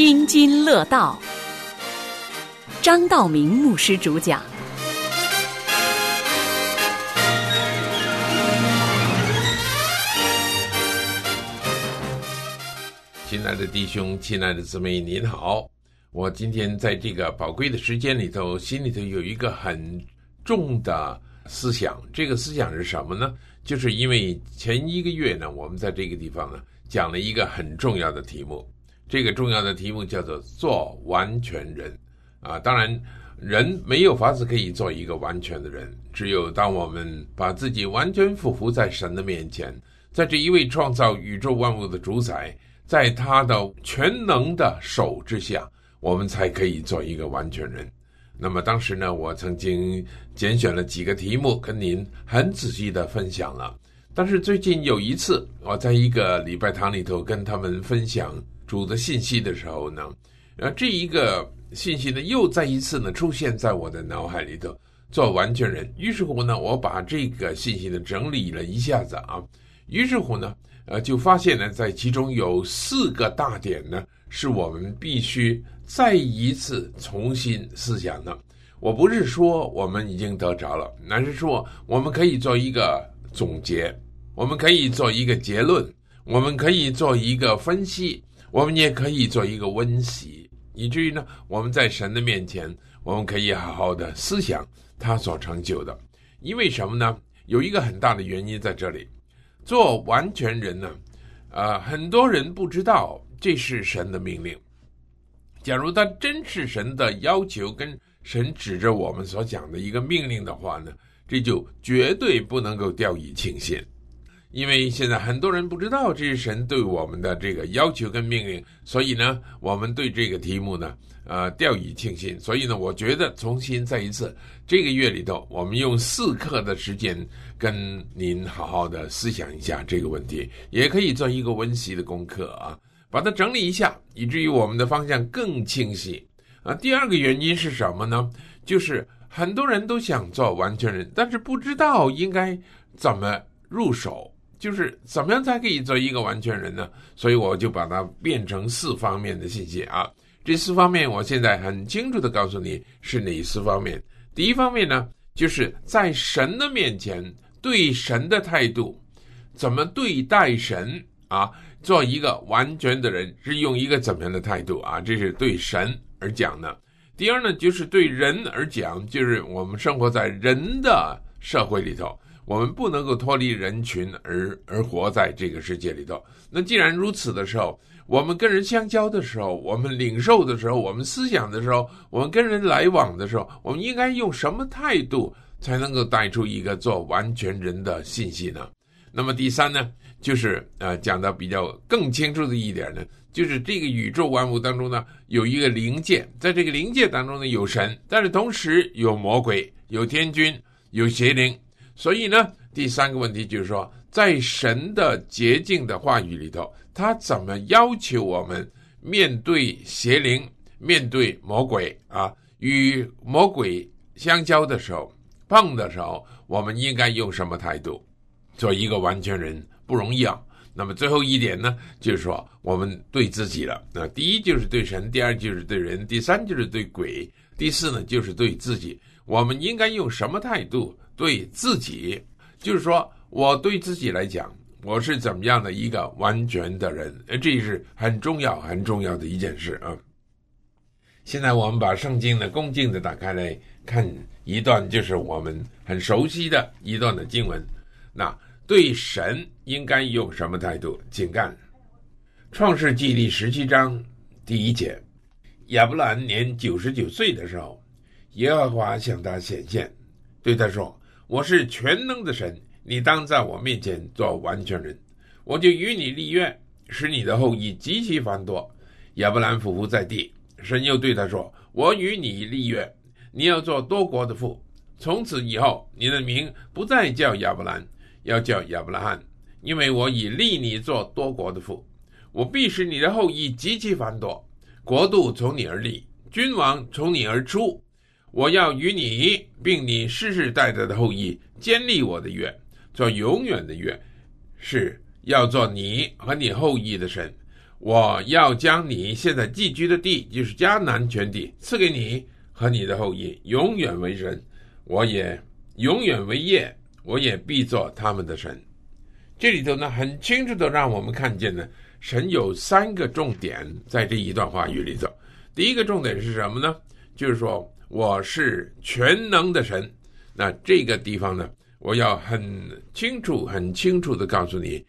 津津乐道，张道明牧师主讲。 亲爱的弟兄，亲爱的姊妹，您好。我今天在这个宝贵的时间里头，心里头有一个很重的思想。这个思想是什么呢？就是因为前一个月呢，我们在这个地方呢讲了一个很重要的题目。这个重要的题目叫做做完全人啊。当然人没有法子可以做一个完全的人，只有当我们把自己完全俯伏在神的面前，在这一位创造宇宙万物的主宰，在他的全能的手之下，我们才可以做一个完全人。那么当时呢，我曾经拣选了几个题目跟您很仔细的分享了。但是最近有一次，我在一个礼拜堂里头跟他们分享主的信息的时候呢，这一个信息呢又再一次呢出现在我的脑海里头，做完全人。于是乎呢，我把这个信息呢整理了一下子啊，于是乎呢就发现呢，在其中有4个大点呢，是我们必须再一次重新思想的。我不是说我们已经得着了，而是说我们可以做一个总结，我们可以做一个结论，我们可以做一个分析，我们也可以做一个温习，以至于呢，我们在神的面前，我们可以好好的思想他所成就的。因为什么呢？有一个很大的原因在这里。做完全人呢，很多人不知道这是神的命令。假如他真是神的要求，跟神指着我们所讲的一个命令的话呢，这就绝对不能够掉以轻心。因为现在很多人不知道这是神对我们的这个要求跟命令，所以呢，我们对这个题目呢掉以轻心。所以呢，我觉得重新再一次，这个月里头我们用4课的时间跟您好好的思想一下这个问题，也可以做一个温习的功课啊，把它整理一下，以至于我们的方向更清晰啊。第二个原因是什么呢？就是很多人都想做完全人，但是不知道应该怎么入手，就是怎么样才可以做一个完全人呢？所以我就把它变成4方面的信息啊。这4方面我现在很清楚的告诉你是哪4方面。第一方面呢，就是在神的面前对神的态度，怎么对待神啊？做一个完全的人是用一个怎么样的态度啊？这是对神而讲的。第二呢，就是对人而讲，就是我们生活在人的社会里头，我们不能够脱离人群而活在这个世界里头。那既然如此的时候，我们跟人相交的时候，我们领受的时候，我们思想的时候，我们跟人来往的时候，我们应该用什么态度才能够带出一个做完全人的信息呢？那么第三呢，就是讲到比较更清楚的一点呢，就是这个宇宙万物当中呢，有一个灵界，在这个灵界当中呢，有神，但是同时有魔鬼，有天军，有邪灵。所以呢，第3个问题就是说，在神的洁净的话语里头，他怎么要求我们面对邪灵，面对魔鬼啊，与魔鬼相交的时候，碰的时候，我们应该用什么态度？做一个完全人不容易啊。那么最后一点呢，就是说我们对自己了。那第一就是对神，第2就是对人，第3就是对鬼，第4呢就是对自己。我们应该用什么态度对自己？就是说我对自己来讲，我是怎么样的一个完全的人，这是很重要很重要的一件事啊。现在我们把圣经呢恭敬的打开来看一段，就是我们很熟悉的一段的经文。那对神应该用什么态度？请看创世纪第17章第1节。亚伯兰年99岁的时候，耶和华向他显现，对他说，我是全能的神，你当在我面前做完全人，我就与你立约，使你的后裔极其繁多。亚伯兰俯伏在地，神又对他说，我与你立约，你要做多国的父，从此以后你的名不再叫亚伯兰，要叫亚伯拉罕，因为我已立你做多国的父。我必使你的后裔极其繁多，国度从你而立，君王从你而出。我要与你并你世世代代的后裔坚立我的约，做永远的约，是要做你和你后裔的神。 我要将你现在寄居的地，就是迦南全地，赐给你和你的后裔，永远为人，我也永远为业，我也必做他们的神。这里头呢，很清楚的让我们看见呢，神有3个重点在这一段话语里头。第一个重点是什么呢？就是说我是全能的神。那这个地方呢，我要很清楚的告诉你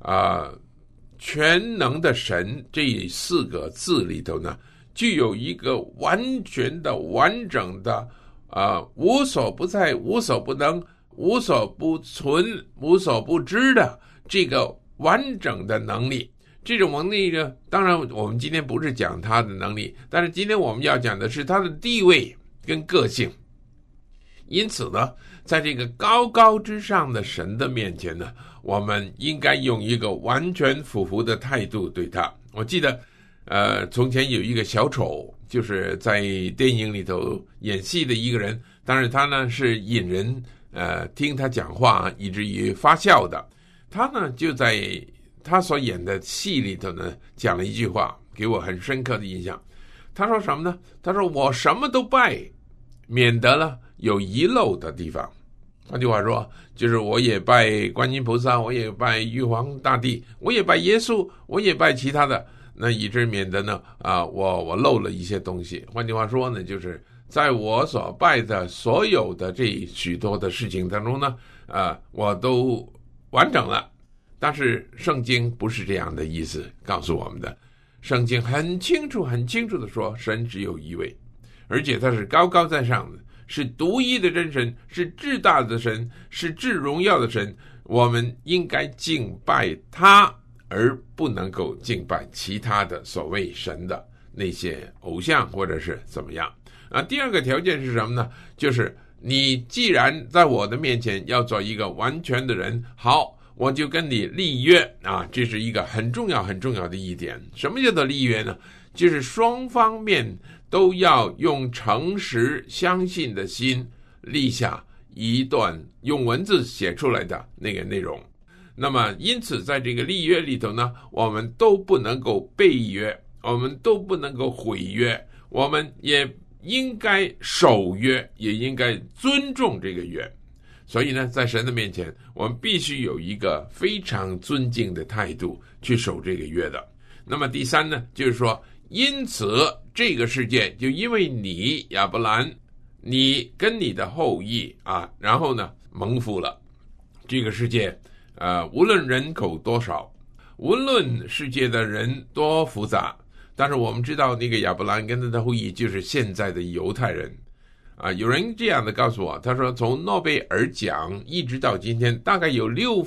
全能的神这4个字里头呢，具有一个完全的完整的无所不在、无所不能、无所不存、无所不知的这个完整的能力。这种能力呢，当然我们今天不是讲他的能力，但是今天我们要讲的是他的地位跟个性。因此呢，在这个高高之上的神的面前呢，我们应该用一个完全俯伏的态度对他。我记得从前有一个小丑，就是在电影里头演戏的一个人，当然他呢是引人听他讲话以至于发笑的。他呢就在他所演的戏里头呢讲了一句话，给我很深刻的印象。他说什么呢？他说我什么都拜，免得了有遗漏的地方。换句话说，就是我也拜观音菩萨，我也拜玉皇大帝，我也拜耶稣，我也拜其他的，那以致免得呢我漏了一些东西。换句话说呢，就是在我所拜的所有的这许多的事情当中呢我都完整了。但是圣经不是这样的意思告诉我们的。圣经很清楚的说，神只有一位，而且他是高高在上的，是独一的真神，是至大的神，是至荣耀的神。我们应该敬拜他，而不能够敬拜其他的所谓神的那些偶像或者是怎么样。第二个条件是什么呢？就是你既然在我的面前要做一个完全的人，好，我就跟你立约这是一个很重要的一点。什么叫做立约呢？就是双方面都要用诚实相信的心立下一段用文字写出来的那个内容。那么因此在这个立约里头呢，我们都不能够背约，我们都不能够毁约，我们也应该守约，也应该尊重这个约。所以呢，在神的面前，我们必须有一个非常尊敬的态度去守这个约的。那么第三呢，就是说，因此这个世界就因为你亚伯兰，你跟你的后裔然后呢蒙福了。这个世界无论人口多少，无论世界的人多复杂，但是我们知道那个亚伯兰跟他的后裔就是现在的犹太人有人这样的告诉我，他说从诺贝尔奖一直到今天，大概有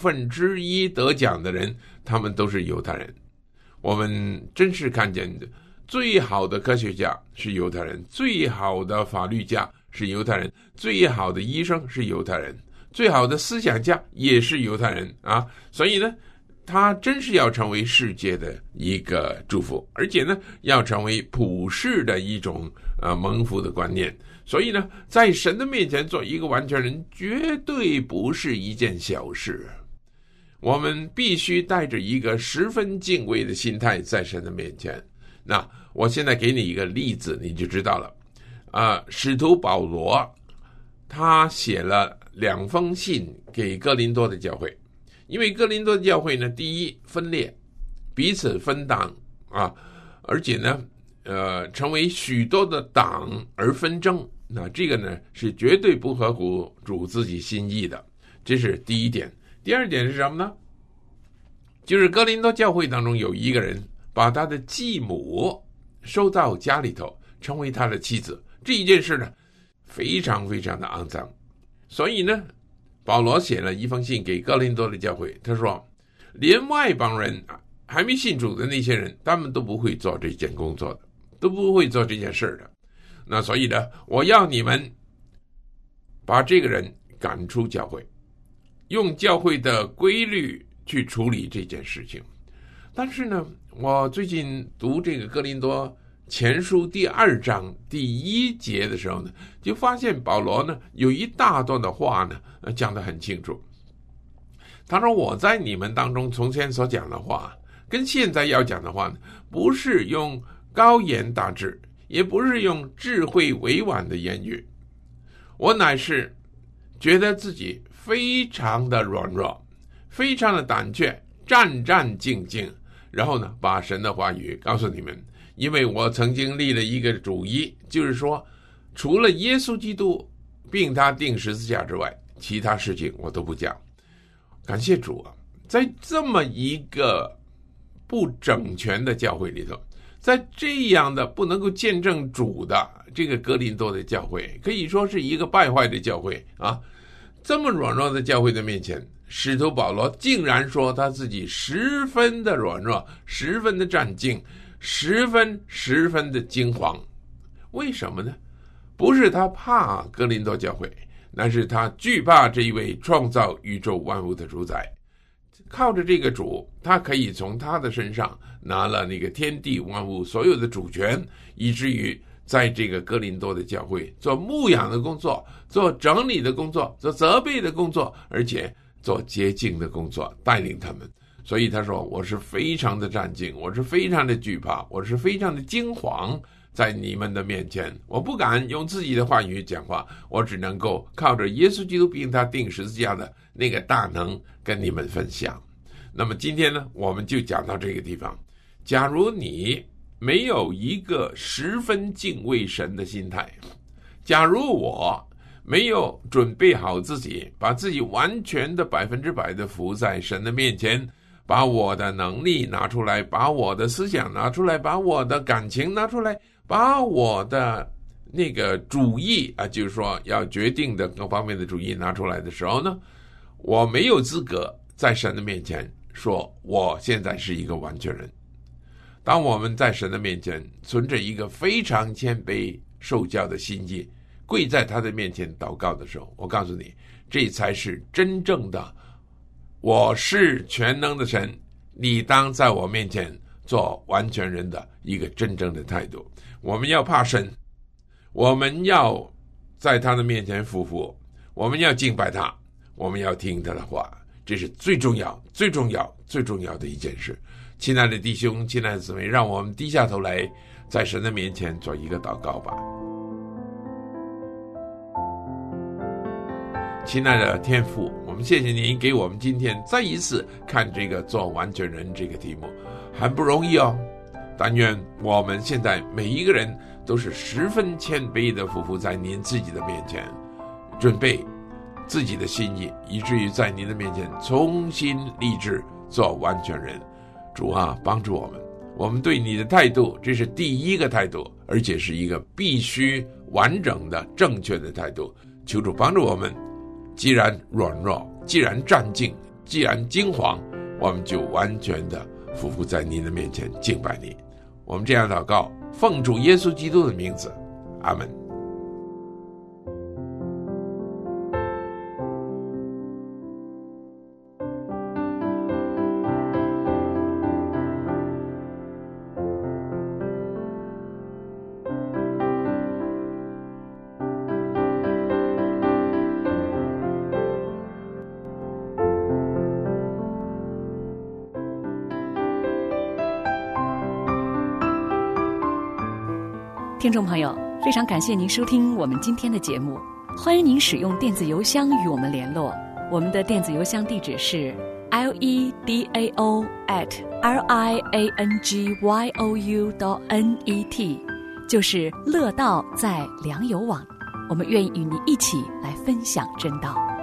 1/6得奖的人，他们都是犹太人。我们真是看见的，最好的科学家是犹太人，最好的法律家是犹太人，最好的医生是犹太人，最好的思想家也是犹太人所以呢，他真是要成为世界的一个祝福，而且呢，要成为普世的一种蒙福的观念。所以呢，在神的面前做一个完全人，绝对不是一件小事。我们必须带着一个十分敬畏的心态在神的面前。那我现在给你一个例子，你就知道了。使徒保罗他写了2封信给哥林多的教会，因为哥林多的教会呢，第一分裂，彼此分党而且呢成为许多的党而纷争，那这个呢是绝对不合乎主自己心意的，这是第一点。第二点是什么呢？就是哥林多教会当中有一个人把他的继母收到家里头，成为他的妻子，这一件事呢非常非常的肮脏。所以呢，保罗写了一封信给哥林多的教会，他说连外邦人还没信主的那些人，他们都不会做这件工作的，都不会做这件事的。那所以呢，我要你们把这个人赶出教会，用教会的规律去处理这件事情。但是呢，我最近读这个哥林多前书第2章第1节的时候呢，就发现保罗呢有一大段的话呢讲得很清楚。他说我在你们当中从前所讲的话， 跟现在要讲的话呢，不是用高言大志，也不是用智慧委婉的言语，我乃是觉得自己非常的软弱，非常的胆怯，战战兢兢，然后呢，把神的话语告诉你们。因为我曾经立了一个主意，就是说除了耶稣基督并他钉十字架之外，其他事情我都不讲。感谢主啊，在这么一个不整全的教会里头，在这样的不能够见证主的这个哥林多的教会，可以说是一个败坏的教会啊，这么软弱的教会的面前，使徒保罗竟然说他自己十分的软弱，十分的战兢，十分的惊惶。为什么呢？不是他怕哥林多教会，那是他惧怕这一位创造宇宙万物的主宰。靠着这个主，他可以从他的身上拿了那个天地万物所有的主权，以至于在这个哥林多的教会做牧养的工作，做整理的工作，做责备的工作，而且做洁净的工作，带领他们。所以他说，我是非常的战兢，我是非常的惧怕，我是非常的惊惶，在你们的面前，我不敢用自己的话语讲话，我只能够靠着耶稣基督并他钉十字架的那个大能跟你们分享。那么今天呢，我们就讲到这个地方。假如你没有一个十分敬畏神的心态，假如我没有准备好自己，把自己完全的100%的服在神的面前，把我的能力拿出来，把我的思想拿出来，把我的感情拿出来，把我的那个主意啊，就是说要决定的各方面的主意拿出来的时候呢，我没有资格在神的面前说我现在是一个完全人。当我们在神的面前存着一个非常谦卑受教的心意，跪在他的面前祷告的时候，我告诉你，这才是真正的我是全能的神，你当在我面前做完全人的一个真正的态度。我们要怕神，我们要在他的面前匍匐，我们要敬拜他，我们要听他的话，这是最重要的一件事。亲爱的弟兄，亲爱的姊妹，让我们低下头来，在神的面前做一个祷告吧。亲爱的天父，我们谢谢您给我们今天再一次看这个做完全人这个题目，很不容易哦。但愿我们现在每一个人都是十分谦卑的匍匐在您自己的面前，准备自己的心意，以至于在您的面前重新立志做完全人。主啊，帮助我们，我们对你的态度，这是第一个态度，而且是一个必须完整的正确的态度。求主帮助我们，既然软弱，既然战兢，既然惊惶，我们就完全的匍匐在您的面前敬拜你。我们这样祷告，奉主耶稣基督的名字，阿们。 听众朋友，非常感谢您收听我们今天的节目，欢迎您使用电子邮箱与我们联络。我们的电子邮箱地址是 ledao@liangyou.net， 就是乐道在良友网。我们愿意与您一起来分享真道。